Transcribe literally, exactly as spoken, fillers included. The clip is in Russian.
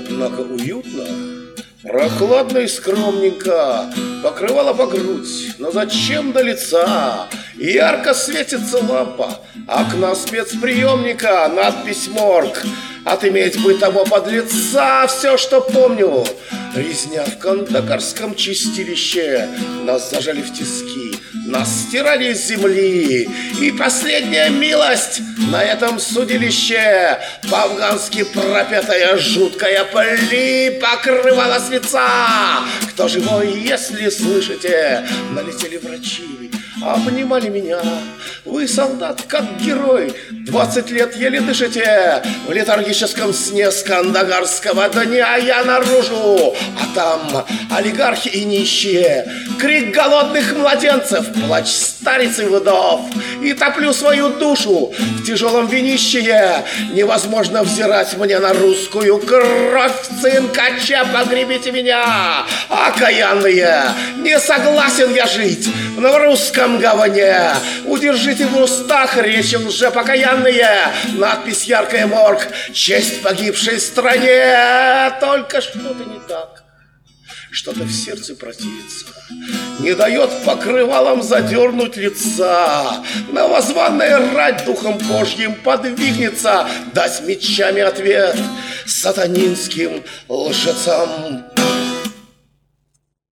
Однако уютно, прохладно и скромненько, покрывало по грудь, но зачем до лица? Ярко светится лампа окна спецприемника, надпись «Морг». Отыметь бы того подлеца все, что помню. Резня в кандагарском чистилище, нас зажали в тиски, нас стирали с земли. И последняя милость на этом судилище, по-афгански пропетая жуткая пыль покрывала с лица. Кто живой, если слышите? Налетели врачи, обнимали меня. Вы, солдат, как герой, двадцать лет еле дышите. В летаргическом сне с кандагарского дня я наружу, а там олигархи и нищие, крик голодных младенцев, плач стариц и вдов. И топлю свою душу в тяжелом винище. Невозможно взирать мне на русскую кровь. Цинкача, погребите меня, окаянные. Не согласен я жить в русском говне. Удержите в устах речи лжепокаянные. Надпись яркая «Морг», честь погибшей стране. Только что-то не так, что-то в сердце противится, не дает покрывалом задернуть лица. Новозванная рать духом Божьим подвигнется дать мечами ответ сатанинским лжецам.